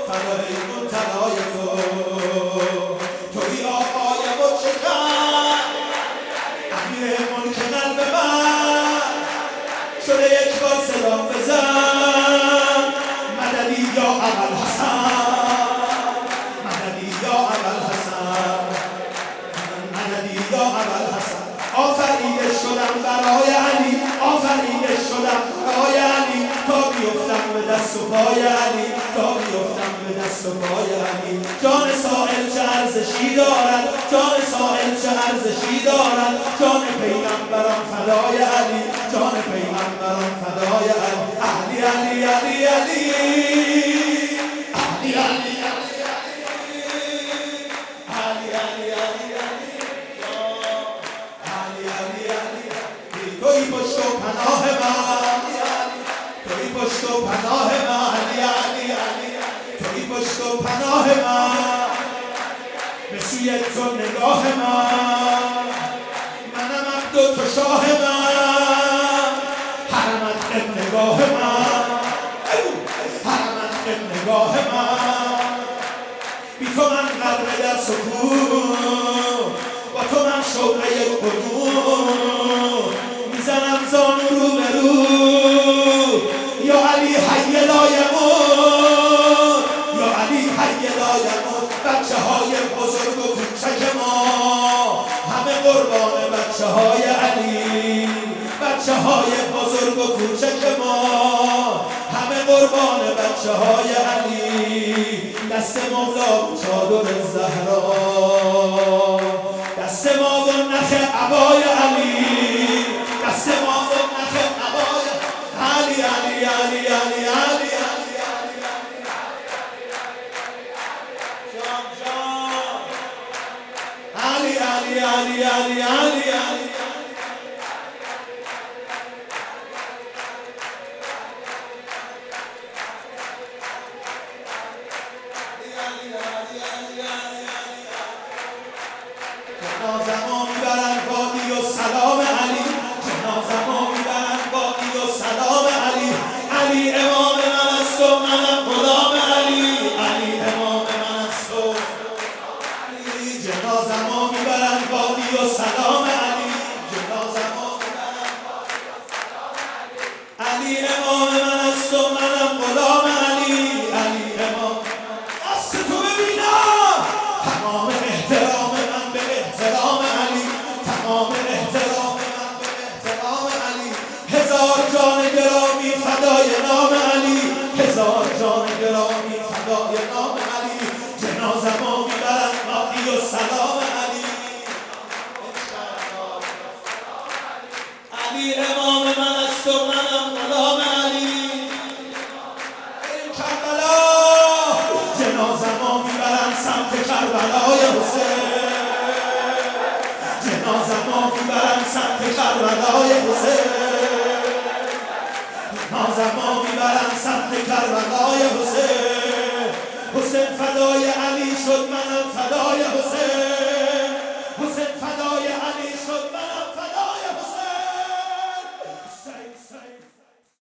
فدای منتهای توی آقای متشکر امیر ملک قلب من شده یک بار صدا بزن مددی یا ابوالحسن مددی یا ابوالحسن مددی یا ابوالحسن آفریده شدم برای علی آفریده شدم برای علی تا بیفتم به دست و پای علی تا بیفتم به دست و پای علی جان سائل چه ارزشی دارد جان سائل چه ارزشی دارد جان پیغمبران فدای علی جان پیغمبران فدای علی علی علی علی علی علی علی توی پشت و پناه من توی پشت و پناه من علی علی علی توی پشت و پناه من به سوی تو نگاه من منم عبد و تو شاه من حرمت نگاه من حرمت نگاه من بی تو من غرق در سکون با تو من شوقه قنون میزنم زانو رو به رو یا علی حی لا یموت یا علی حی لا یموت بچه های بزرگ و کوچک ما همه قربان بچه های علی بچه های بزرگ و کوچک ما همه قربان بچه های علی دست مولا چادر زهرا دست ما و نخ عبای علی دست ما و نخ عبای علی علی علی علی علی علی علی علی علی علی علی جنازمو میبرن بادی و سلام علی جنازمو میبرن بادی و سلام علی علی امام من است و منم غلام علی علی امام من است و علی جنازمو میبرن بادی و سلام علی جنازمو میبرن بادی و سلام علی علی امام من است و منم غلام علی علی امام دست تو ببینم تمام احترام من به احترام علی تمام احترام من به احترام علی هزار جان گرامی فدای نام علی هزار جان گرامی فدای نام علی جنازمو میبرن بادی و سلام علی علی امام من است و منم غلام علی کربلا جنازمو میبرن سمت کربلای حسین جنازمو میبرن سمت کربلای حسین جنازمو میبرن سمت کربلای حسین حسین فدای علی شد منم